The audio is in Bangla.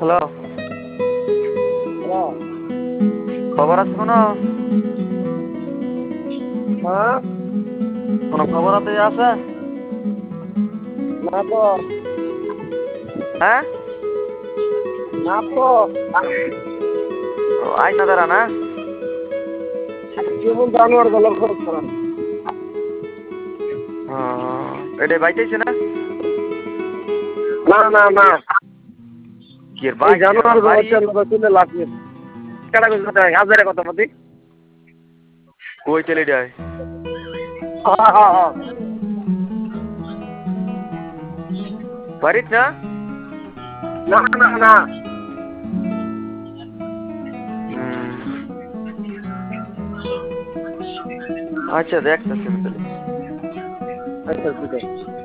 হ্যালো, হ্যাঁ। খবর আছে কোনো? হ্যাঁ? কোনো খবর আছে আছে? না তো। হ্যাঁ? না তো। ও আইস না তারা না? কেবল জানোয়ার গলা খরচ করান। ও, এটা বাইতেছে না? না না না। কি এর এই বাইতেছে না জানোয়ার গলা বাড়ি? তুলে লাভ নেই। কেটা কথা হাজারে কথা পাতি। কই চলে যায়? হ্যাঁ হ্যাঁ হ্যাঁ। বাড়িত না? না না না। হুম, আচ্ছা দেখতেছি আমি তাহলে। আচ্ছা ঠিক আছে।